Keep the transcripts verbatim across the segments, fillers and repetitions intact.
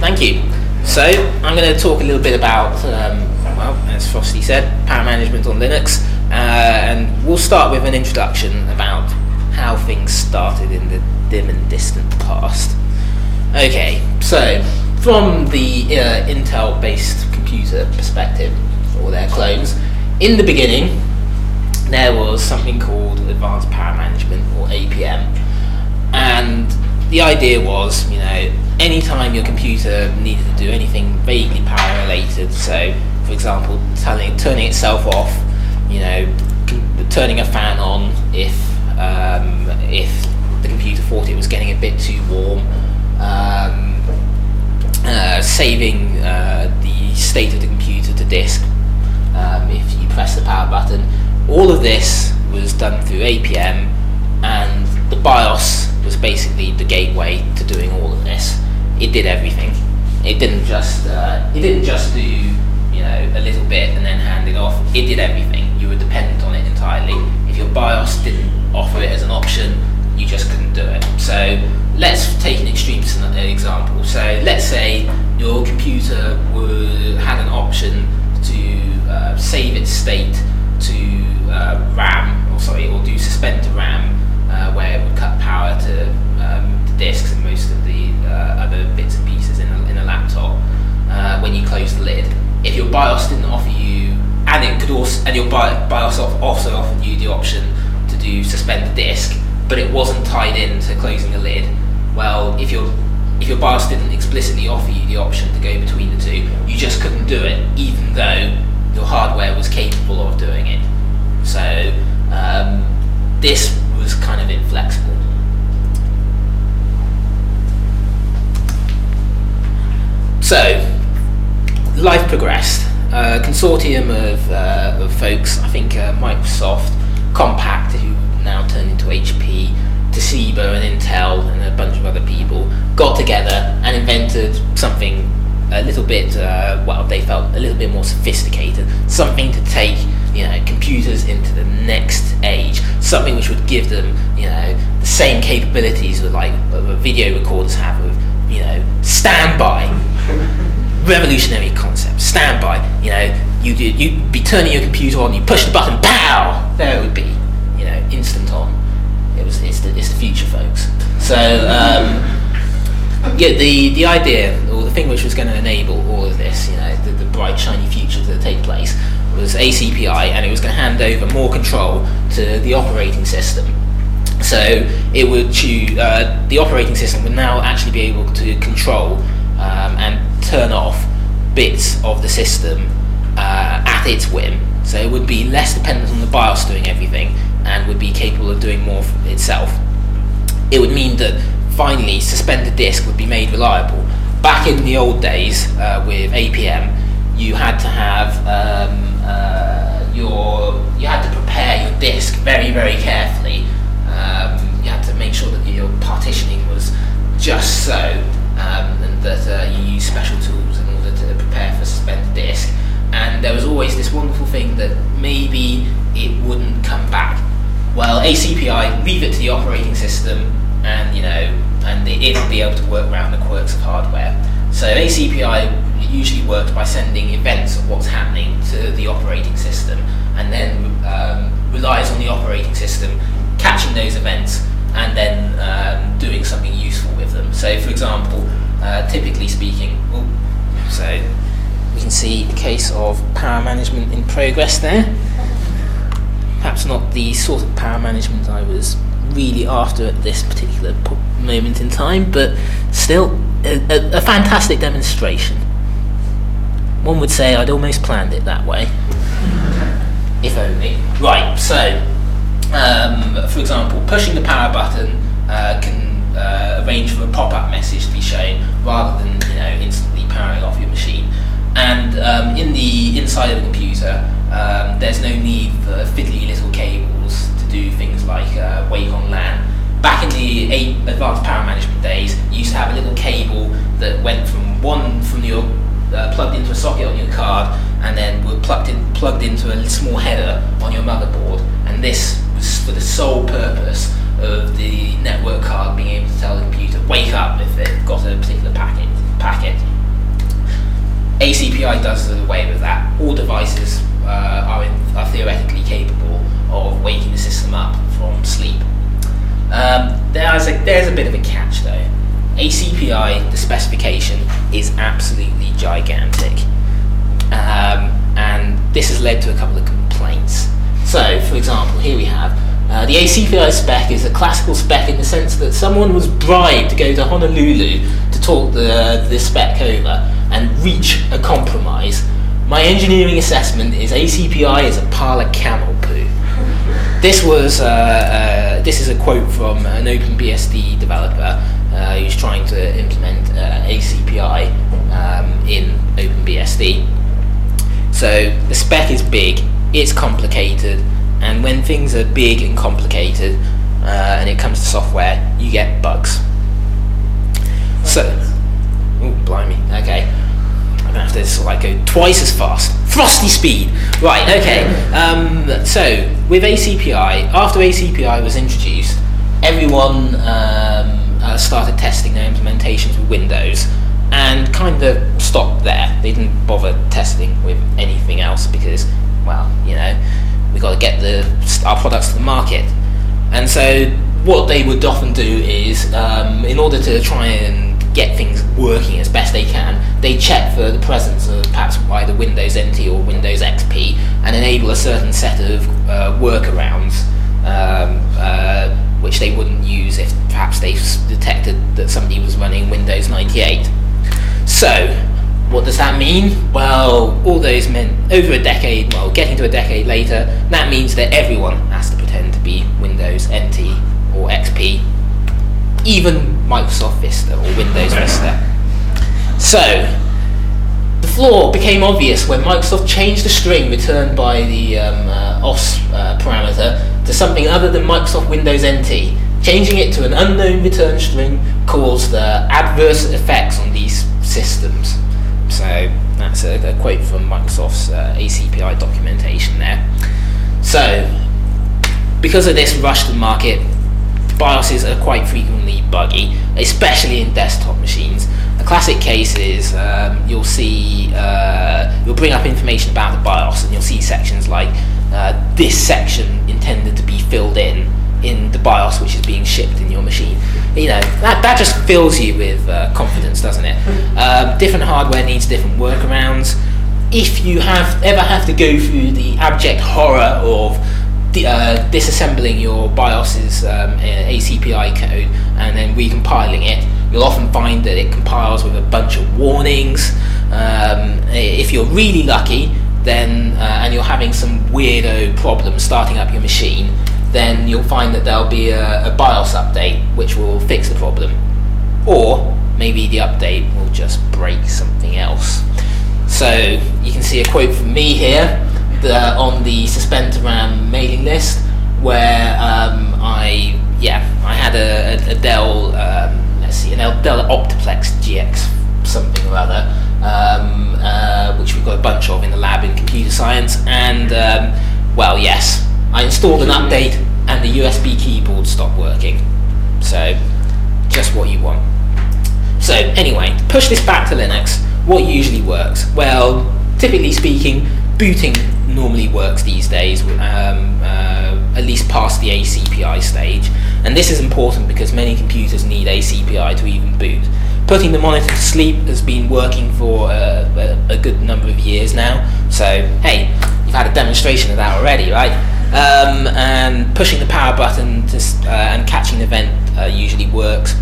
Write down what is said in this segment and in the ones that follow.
thank you. So I'm going to talk a little bit about, um, well, as Frosty said, power management on Linux, uh, and we'll start with an introduction about how things started in the dim and distant past. Okay, so from the uh, Intel-based computer perspective, or their clones, in the beginning there was something called Advanced Power Management, or A P M, and the idea was, you know, anytime your computer needed to do anything vaguely power related, so for example turning, turning itself off, you know, c- turning a fan on if um, if the computer thought it was getting a bit too warm, um, uh, saving uh, the state of the computer to disk um, if you press the power button. All of this was done through A P M, and the BIOS was basically the gateway to doing all of this. It did everything. It didn't just uh, it didn't just do, you know, a little bit and then hand it off. It did everything. You were dependent on it entirely. If your BIOS didn't offer it as an option, you just couldn't do it. So let's take an extreme example. So let's say your computer would, had an option to uh, save its state to uh, RAM, or sorry, or do suspend to RAM, uh, where it would cut power to um, the disks and most of the uh, other bits and pieces in a, in a laptop. Uh, when you close the lid, if your BIOS didn't offer you, and it could also, and your BIOS also offered you the option to do suspend the disk, but it wasn't tied in to closing the lid. Well, if your if your BIOS didn't explicitly offer you the option to go between the two, you just couldn't do it, even though your hardware was capable of doing it. So um, this was kind of inflexible. So life progressed. A consortium of, uh, of folks, I think uh, Microsoft, Compaq, who now turned into H P, Toshiba and Intel and a bunch of other people, got together and invented something a little bit, uh, well, they felt a little bit more sophisticated, something to take, you know, computers into the next age, something which would give them, you know, the same capabilities that like uh, video recorders have of, you know, standby. Revolutionary concept, standby. You know, you you'd be turning your computer on, you push the button, pow! There it would be, you know, instant on. It was it's the it's the future, folks. So um, yeah, the the idea, or the thing which was going to enable all of this, you know, the, the bright shiny future to take place, was A C P I, and it was going to hand over more control to the operating system. So it would choose, uh, the operating system would now actually be able to control um, and turn off bits of the system uh, at its whim. So it would be less dependent on the BIOS doing everything and would be capable of doing more for itself. It would mean that finally suspended disk would be made reliable. Back in the old days uh, with A P M, you had to have um, uh, your you had to prepare your disk very very carefully. Um, you had to make sure that your partitioning was just so, um, and that uh, you use special tools in order to prepare for suspended disk. And there was always this wonderful thing that maybe it wouldn't come back. Well, A C P I, leave it to the operating system, and you know, and it will be able to work around the quirks of hardware. So A C P I usually works by sending events of what's happening to the operating system, and then um, relies on the operating system catching those events and then um, doing something useful with them. So, for example, uh, typically speaking, oh, so we can see the case of power management in progress there. Perhaps not the sort of power management I was really after at this particular po- moment in time, but still a, a, a fantastic demonstration. One would say I'd almost planned it that way. If only. Right, so um, for example, pushing the power button uh, can uh, arrange for a pop-up message to be shown rather than, you know, instantly powering off your machine. And um, in the inside of the computer, um, there's no need for fiddly little cables to do things like uh, wake on LAN. Back in the eight advanced power management days, you used to have a little cable that went from one from your uh, plugged into a socket on your card, and then were plugged in, plugged into a small header on your motherboard. And this was for the sole purpose of the network card being able to tell the computer wake up if it got a particular packet. Packet. A C P I does away with that. All devices uh, are, in, are theoretically capable of waking the system up from sleep. Um, there's, a, there's a bit of a catch though. A C P I, the specification, is absolutely gigantic. Um, and this has led to a couple of complaints. So, for example, here we have uh, the A C P I spec is a classical spec in the sense that someone was bribed to go to Honolulu to talk the, the spec over and reach a compromise. My engineering assessment is A C P I is a pile of camel poo. This was uh, uh, this is a quote from an OpenBSD developer uh, who's trying to implement uh, A C P I um, in OpenBSD. So the spec is big, it's complicated, and when things are big and complicated uh, and it comes to software, you get bugs. So, oh blimey, okay. I'm gonna have to sort of like go twice as fast. Frosty speed! Right, okay. Um, so, with A C P I, after A C P I was introduced, everyone um, uh, started testing their implementations with Windows and kind of stopped there. They didn't bother testing with anything else because, well, you know, we've got to get the our products to the market. And so what they would often do is, um, in order to try and get things working as best they can, they check for the presence of perhaps either Windows N T or Windows X P and enable a certain set of uh, workarounds um, uh, which they wouldn't use if perhaps they detected that somebody was running Windows ninety-eight. So, what does that mean? Well, all those men, over a decade, well, getting to a decade later, that means that everyone has to pretend to be Windows N T or X P, even Microsoft Vista or Windows Vista. So, the flaw became obvious when Microsoft changed the string returned by the um, uh, O S uh, parameter to something other than Microsoft Windows N T. Changing it to an unknown return string caused uh, adverse effects on these systems. So that's a, a quote from Microsoft's uh, A C P I documentation there. So because of this rush to the market, BIOSes are quite frequently buggy, especially in desktop machines. A classic case is um, you'll see uh, you'll bring up information about the BIOS and you'll see sections like uh, this section intended to be filled in in the BIOS which is being shipped in your machine. You know, that, that just fills you with uh, confidence, doesn't it? Um, different hardware needs different workarounds. If you have ever have to go through the abject horror of the, uh, disassembling your BIOS's um, A C P I code and then recompiling it, you'll often find that it compiles with a bunch of warnings. Um, if you're really lucky, then uh, and you're having some weirdo problem starting up your machine, then you'll find that there'll be a, a BIOS update which will fix the problem. Or maybe the update will just break something else. So you can see a quote from me here the, on the Suspend to RAM mailing list where um, I yeah I had a, a, a Dell um, let's see an Dell Optiplex G X something or other um, uh, which we've got a bunch of in the lab in computer science, and um, well yes, I installed an update and the U S B keyboard stopped working. So, just what you want. So, anyway, to push this back to Linux, what usually works? Well, typically speaking, booting normally works these days, um, uh, at least past the A C P I stage. And this is important because many computers need A C P I to even boot. Putting the monitor to sleep has been working for uh, a, a good number of years now. So, hey, you've had a demonstration of that already, right? Um, and pushing the power button to, uh, and catching the vent uh, usually works.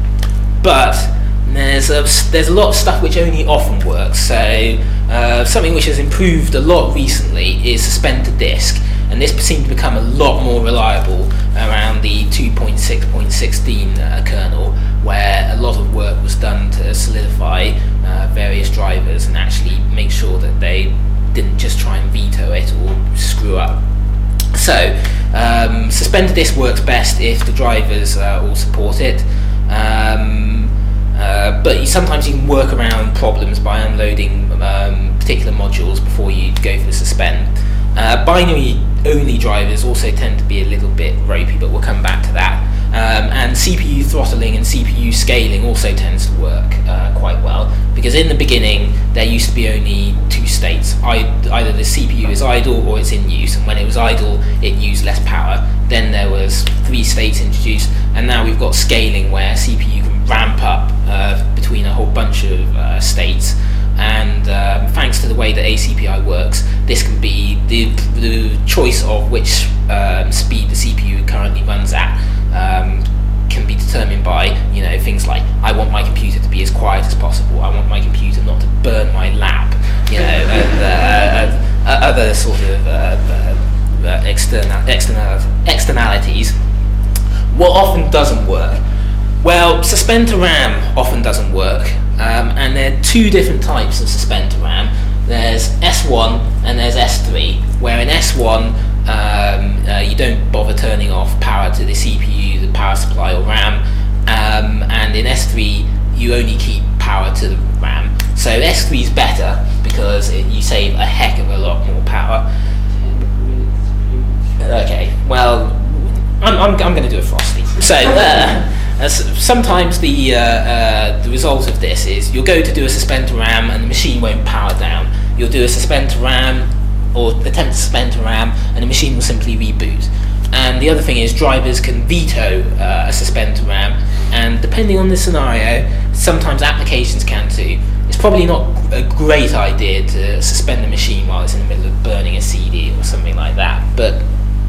But there's a, there's a lot of stuff which only often works. So uh, something which has improved a lot recently is Suspend to Disk, and this seemed to become a lot more reliable around the two point six point sixteen uh, kernel, where a lot of work was done to solidify uh, various drivers and actually make sure that they didn't just try and veto it or screw up. So, um, Suspend to Disk works best if the drivers uh, all support it, um, uh, but you, sometimes you can work around problems by unloading um, particular modules before you go for the suspend. Uh, binary only drivers also tend to be a little bit ropey, but we'll come back to that. Um, and C P U throttling and C P U scaling also tends to work uh, quite well, because in the beginning there used to be only two states. I, either the C P U is idle or it's in use, and when it was idle it used less power. Then there was three states introduced, and now we've got scaling where C P U can ramp up uh, between a whole bunch of uh, states. And um, thanks to the way that A C P I works, this can be the, the choice of which um, speed the C P U currently runs at um, can be determined by, you know, things like, I want my computer to be as quiet as possible, I want my computer not to burn my lap, you know, and uh, uh, other sort of uh, uh, uh, external, external, externalities. What often doesn't work? Well, suspend to RAM often doesn't work. Um, and there are two different types of suspend to RAM. There's S one and there's S three, where in S one um, uh, you don't bother turning off power to the C P U, the power supply or RAM, um, and in S three you only keep power to the RAM. So S three is better because it, you save a heck of a lot more power. Okay, well, I'm, I'm, I'm going to do a Frosty. So. Uh, As sometimes the uh, uh, the result of this is you'll go to do a suspend to RAM and the machine won't power down. You'll do a suspend to RAM or attempt to suspend to RAM and the machine will simply reboot. And the other thing is drivers can veto uh, a suspend to RAM, and depending on the scenario, sometimes applications can too. It's probably not a great idea to suspend the machine while it's in the middle of burning a C D or something like that, but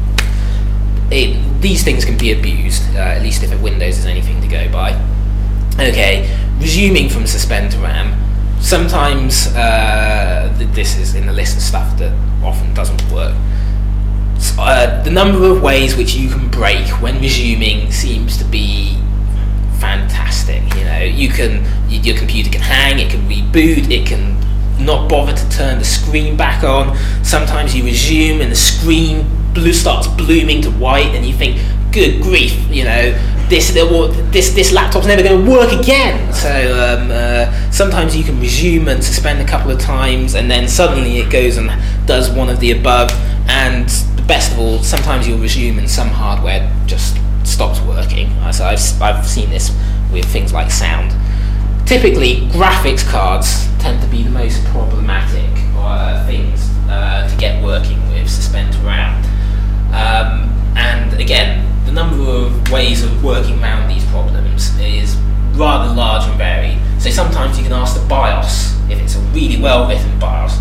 It, these things can be abused, uh, at least if Windows is anything to go by. Okay, resuming from suspend to RAM. Sometimes, uh, th- this is in the list of stuff that often doesn't work. So, uh, the number of ways which you can break when resuming seems to be fantastic. You know, you can, your computer can hang, it can reboot, it can not bother to turn the screen back on. Sometimes you resume and the screen blue starts blooming to white, and you think, "Good grief! You know, this this this laptop's never going to work again." So um, uh, sometimes you can resume and suspend a couple of times, and then suddenly it goes and does one of the above. And the best of all, sometimes you'll resume and some hardware just stops working. So I've I've seen this with things like sound. Typically, graphics cards tend to be the most problematic uh, things uh, to get working with suspend to RAM. Um, and again, the number of ways of working around these problems is rather large and varied. So sometimes you can ask the BIOS, if it's a really well written BIOS,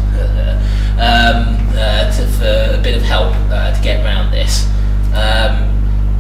um, uh, to, for a bit of help uh, to get around this. Um,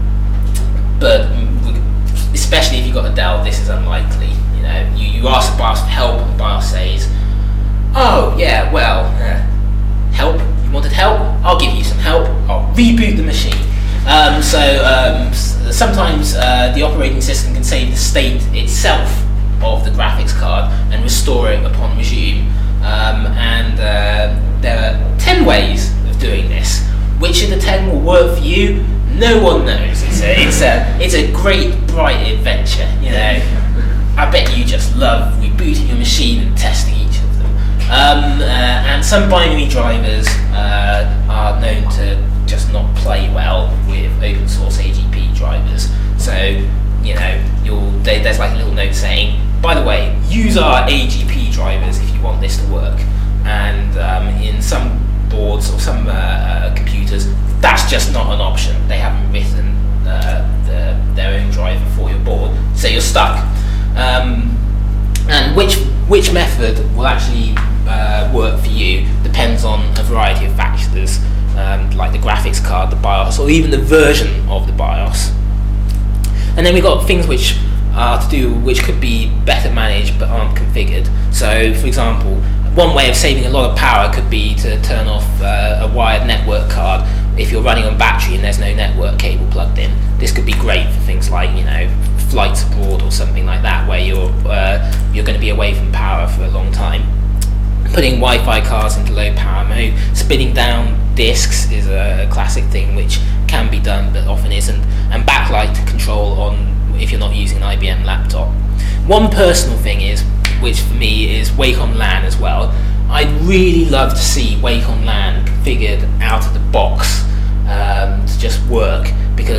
but especially if you've got a Dell, this is unlikely. You know, you, you ask the BIOS for help, and the BIOS says, "Oh yeah, well, uh, help. You wanted help? I'll give you some help. I'll reboot the machine." Um, so um, sometimes uh, the operating system can save the state itself of the graphics card and restore it upon resume. Um, and uh, there are ten ways of doing this. Which of the ten will work for you? No one knows. It's a, it's a, it's a great, bright adventure. You know, I bet you just love rebooting your machine and testing each of them. Um, uh, and some binary drivers uh, are known to just not play well with open source A G P drivers. So, you know, you'll, they, there's like a little note saying, by the way, use our A G P drivers if you want this to work. And um, in some boards or some uh, uh, computers, that's just not an option. They haven't written uh, the, their own driver for your board, so you're stuck. Um, and which which method will actually uh, work for you depends on a variety of factors, um, like the graphics card, the BIOS, or even the version of the BIOS. And then we've got things which are to do, which could be better managed but aren't configured. So, for example, one way of saving a lot of power could be to turn off uh, a wired network card if you're running on battery and there's no network cable plugged in. This could be great for things like, you know, flights abroad or something like that, where you're uh, you're going to be away from power for a long time. Putting Wi-Fi cards into low power mode, spinning down disks is a classic thing which can be done but often isn't, and backlight control on if you're not using an I B M laptop. One personal thing is, which for me is Wake on LAN as well. I'd really love to see Wake on LAN configured out of the box um, to just work, because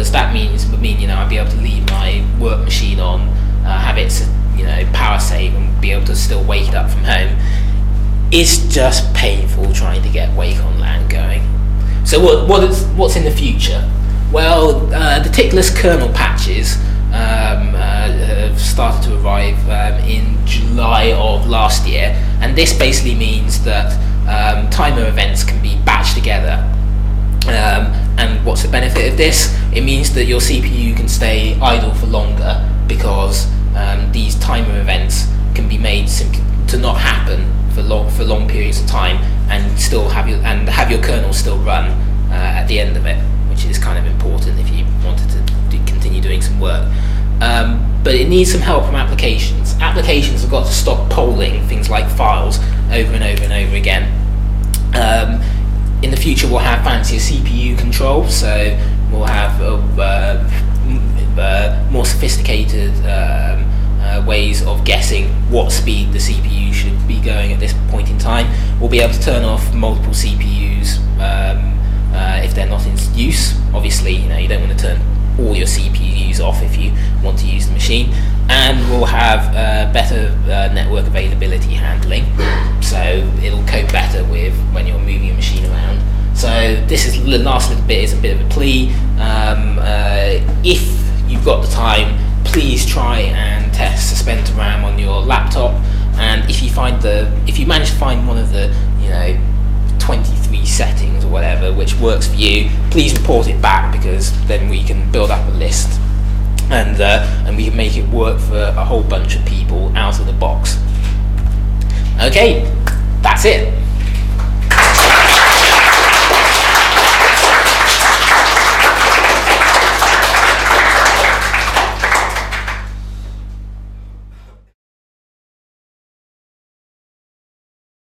because that means would mean you know I'd be able to leave my work machine on, uh, have it you know power save, and be able to still wake it up from home. It's just painful trying to get Wake on LAN going. So what what is what's in the future? Well, uh, the tickless kernel patches um, uh, have started to arrive um, in July of last year, and this basically means that um, timer events can be batched together. Um, and what's the benefit of this? It means that your C P U can stay idle for longer, because um, these timer events can be made simply to not happen for long for long periods of time, and still have your and have your kernel still run uh, at the end of it, which is kind of important if you wanted to do, continue doing some work. Um, but it needs some help from applications. Applications have got to stop polling things like files over and over and over again. Um, in the future, we'll have fancier C P U control, so we'll have uh, uh, uh, more sophisticated um, uh, ways of guessing what speed the C P U should be going at this point in time. We'll be able to turn off multiple C P Us um, uh, if they're not in use. Obviously, you know you don't want to turn all your C P Us off if you want to use the machine. And we'll have uh, better uh, network availability handling, so it'll cope better with when you're moving your machine around. So this is the last little bit is a bit of a plea. Um, uh, if you've got the time, please try and test Suspend to RAM on your laptop. And if you find the, if you manage to find one of the, you know, twenty-three settings or whatever which works for you, please report it back, because then we can build up a list, and uh, and we can make it work for a whole bunch of people out of the box. Okay, that's it.